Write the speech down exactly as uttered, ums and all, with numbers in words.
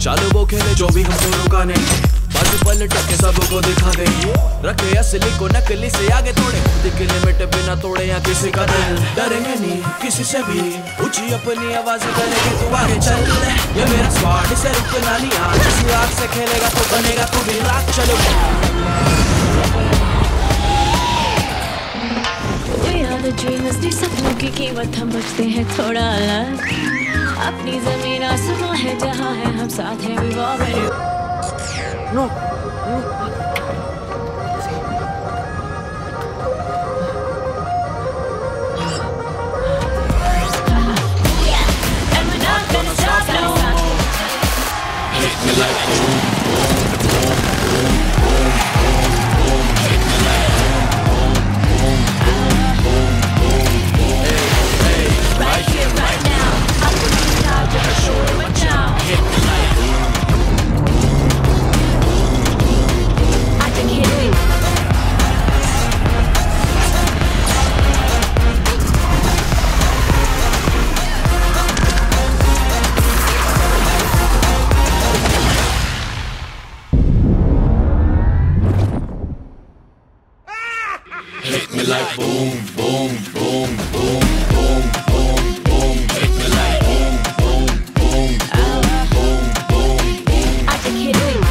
चालू वो खेले जो भी हमको रुका नहीं, बाजू पलट के सबको दिखा दे, रखे असली को नकली से आगे थोड़े, खुद की लिमिट बिना तोड़े या किसी का दिल। डरेंगे नहीं किसी से भी, ऊंची अपनी आवाज करेंगे तू आगे चल, ये मेरा स्क्वाड इसे रुकना नहीं, आज इसी आग से खेलेगा तो बनेगा तू भी रात। चलो ड्रीमर्स दी सपनों की कीमत हम बचते हैं थोड़ा अलग, अपनी जमीन आसमां है जहां है हम साथ हैं we already know and we're not gonna stop no more. Hit me like boom boom boom boom boom boom boom, hit me like boom boom boom boom boom boom, hey hey, Right here, right now, I'm gonna stop to show you what now. hit me like I can hit it. hit me like boom boom boom boom boom boom boom, hit me like boom boom boom boom boom boom boom. I can hit it.